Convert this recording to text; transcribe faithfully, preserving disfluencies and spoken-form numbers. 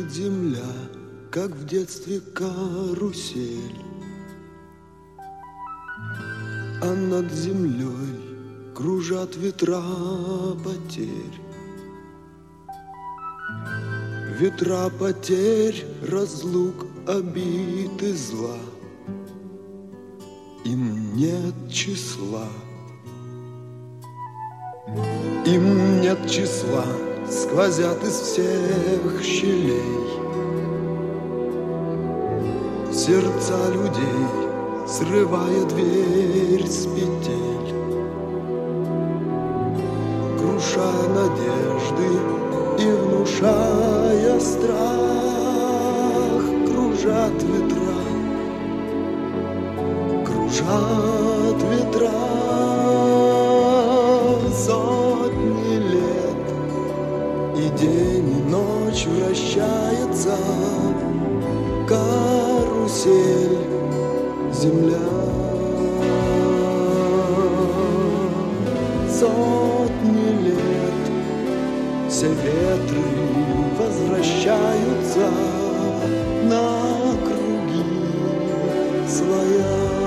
Кружит земля, как в детстве карусель, а над землей кружат ветра потерь. Ветра потерь, разлук, обид и зла, им нет числа. Им нет числа, сквозят из всех щелей сердца людей, срывая дверь с петель, крушая надежды и внушая страх. Кружат ветра, кружат ветра сотни лет, и день и ночь вращается карусель земля. Сотни лет все ветры возвращаются на круги своя.